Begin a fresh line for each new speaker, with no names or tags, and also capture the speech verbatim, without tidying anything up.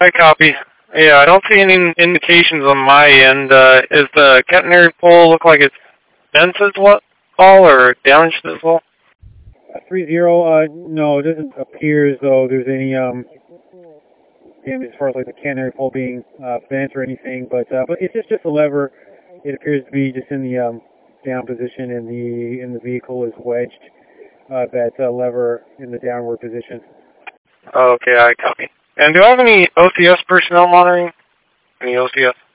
I copy. Yeah, I don't see any indications on my end. Uh, is the catenary pole look like it's bent as well or damaged as well?
Three zero. Uh, no, it doesn't appear as though there's any um damage as far as like the canary pole being uh, bent or anything. But uh, but it's just just a lever. It appears to be just in the um down position, and the in the vehicle is wedged. Uh, that uh, lever in the downward position.
Okay, I copy. And do I have any O C S personnel monitoring? Any O C S?